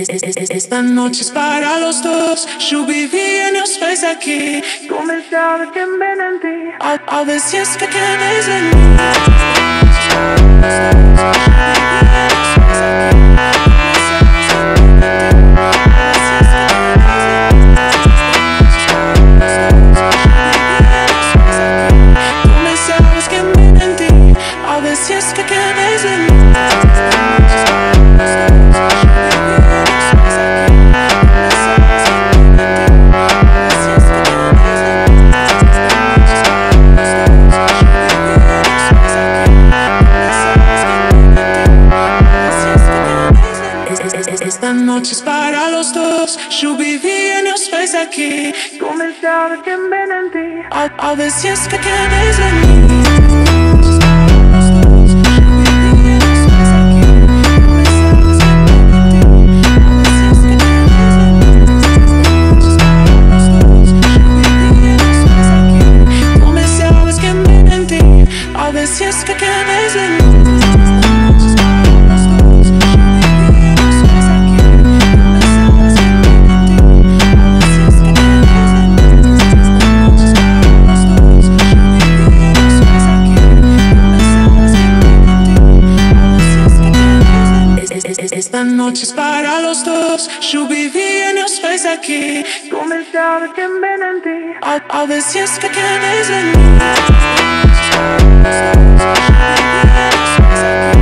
Esta noche es para los dos. Lluvia e os fez aqui. Começava que em ti. Ao ver se es que queres en mí. Começavas que em ti. Ao ver se es que queres en mí. Esta noche es para los dos. Lluvia e os fez aqui. Começava que em ti. Ao ver se es que queres en mí. Começavas que em ti. Ao ver se es que queres en mí. Esta noche es para los dos. Lluvia e os fez aqui. Começava que em ti. Ao ver se es que queres en mí.